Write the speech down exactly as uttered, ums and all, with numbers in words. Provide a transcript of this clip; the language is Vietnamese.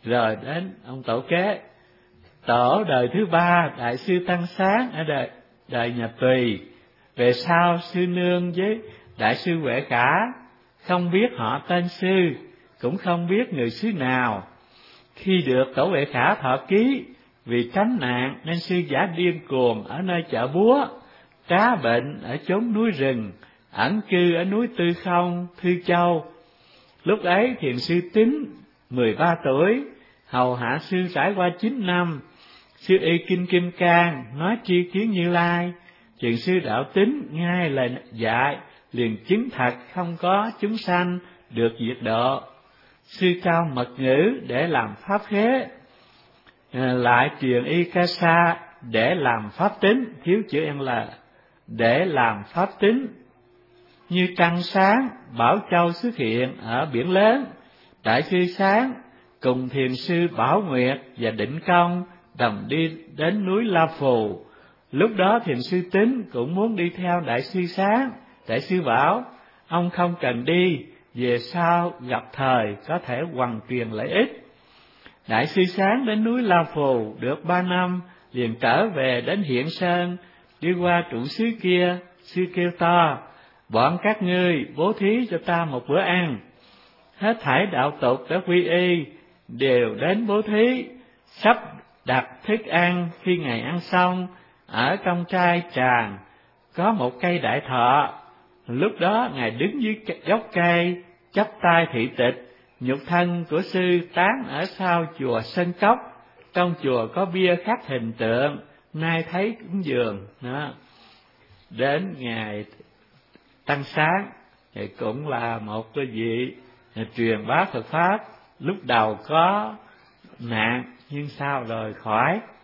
Rồi đến ông tổ kế, tổ đời thứ ba đại sư Tăng Sáng ở đời đời nhà Tùy. Về sau sư nương với đại sư Huệ Khả không biết họ tên sư, cũng không biết người xứ nào. Khi được tổ Huệ Khả thọ ký, vì tránh nạn nên sư giả điên cuồng ở nơi chợ búa, trá bệnh ở chốn núi rừng, ẩn cư ở núi Tư Không, Thư Châu. Lúc ấy thiền sư Tín mười ba tuổi, hầu hạ sư trải qua chín năm. Sư y Kinh Kim Cang nói tri kiến Như Lai, thiền sư Đạo Tín ngay lời dạy liền chứng thật không có chúng sanh được diệt độ. Sư Cao Mật Ngữ để làm pháp khế, lại truyền y Ca Sa để làm pháp tính, thiếu chữ N là để làm pháp tính. Như trăng sáng, Bảo Châu xuất hiện ở biển lớn. Đại sư Sáng cùng thiền sư Bảo Nguyệt và Định Công đồng đi đến núi La Phù. Lúc đó thiền sư Tín cũng muốn đi theo đại sư Sáng. Đại sư bảo ông không cần đi, về sau gặp thời có thể hoằng truyền lợi ích. Đại sư Sáng đến núi La Phù được ba năm, liền trở về đến Hiện Sơn. Đi qua trụ xứ kia, sư kêu to: bọn các ngươi bố thí cho ta một bữa ăn. Hết thảy đạo tục đã quy y đều đến bố thí, sắp đặt thức ăn. Khi ngày ăn xong, ở trong trai tràng có một cây đại thọ. Lúc đó ngài đứng dưới gốc cây, chắp tay thị tịch. Nhục thân của sư tán ở sau chùa Sơn Cốc. Trong chùa có bia khắc hình tượng, nay thấy cúng dường đó. Đến ngày Tăng Sáng thì cũng là một cái vị truyền bá Phật pháp. Lúc đầu có nạn nhưng sau rồi khỏi.